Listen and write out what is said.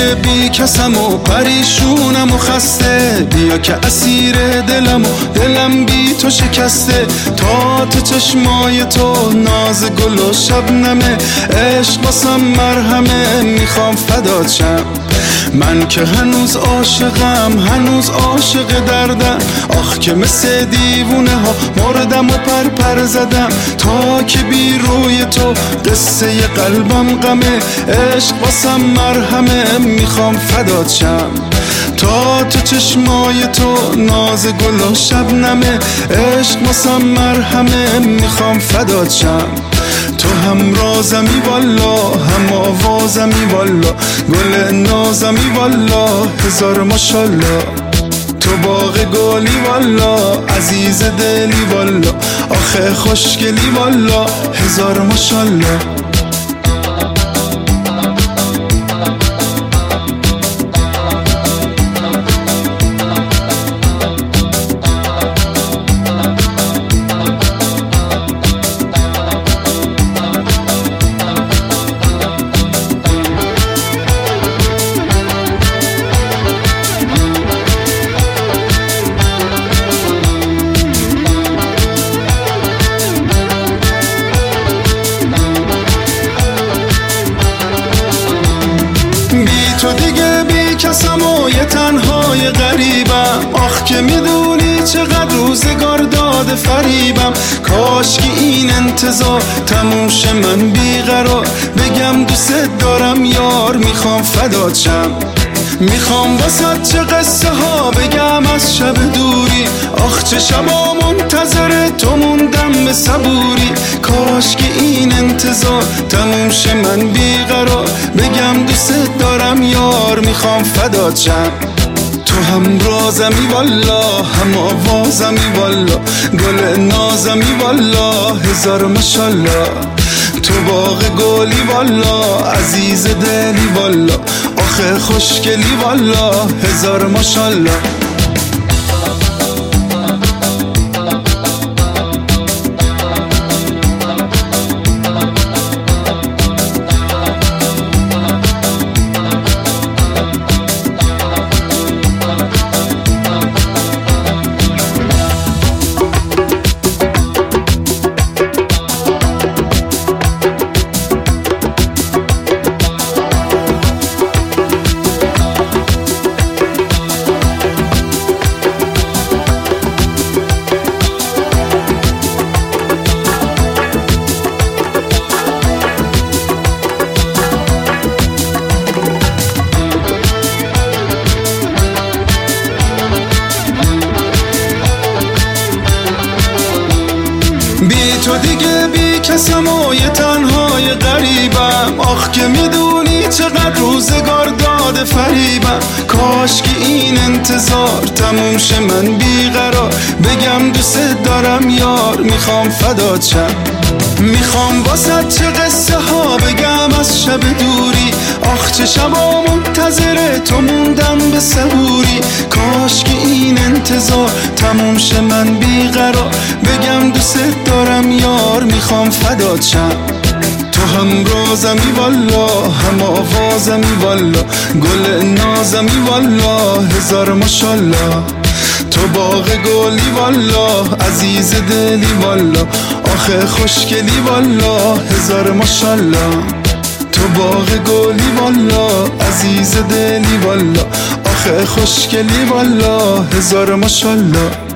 دیگه بی کسم و پریشونم و خسته، بیا که اسیر دلم بی تو شکسته. تا تو چشمای تو ناز گل و شبنمه، عشق واسم مرهمه، میخوام فدات شم. من که هنوز عاشقم، هنوز عاشق دردم، آخ که مثل دیوونه ها مردم و پر زدم. تا که بی روی تو قصه قلبم غمه، عشق واسم مرهمه، میخوام فدات شم. تا تو چشمای تو ناز گل و شبنمه، عشق واسم مرهمه، میخوام فدات شم. تو هم رازمی والا، هم آوازمی والا، گل نازمی والا، هزار ماشالله. تو باغ گلی والا، عزیز دلی والا، آخه خوشگلی والا، هزار ماشالله. تو دیگه بی کسم و یه تنهای غریبم، آخ که میدونی چقدر روزگار داده فریبم. کاش که این انتظار تموم شه، من بیقرار بگم دوست دارم یار، میخوام فدات شم. میخوام واسه چه قصه ها بگم از شب دوری، آخ چه شبا منتظر تو موندم به صبوری. کاش که این انتظار تموم شه، من بیقرار بگم دوست دارم یار، میخوام فدات شم. تو هم رازمی والا، هم آوازمی والا، گل نازمی والا، هزار ماشالله. تو باغ گلی والا، عزیز دلی والا، آخه خوشگلی والا، هزار ماشالله. بی تو دیگه بی کسم و یه تنهای غریبم، آخ که میدونی چقدر روزگار داده فریبم. کاش که این انتظار تموم شه، من بیقرار بگم دوست دارم یار، میخوام فدات شم. میخوام واسه چه قصه ها بگم از شب دوری، آخ چه شبا منتظر تو موندم به صبوری. کاش که این انتظار تموم شه، من بیقرار بگم دوست دارم یار، میخوام فدات شم. تو هم رازمی والا، هم آوازمی والا، گل نازمی والا، هزار ماشالله. تو باغ گلی والا، عزیز دلی والا، آخه خوشگلی والا، هزار ماشالله. تو باغ گلی والا، عزیز دلی والا، آخه خوشگلی والا، هزار ماشالله.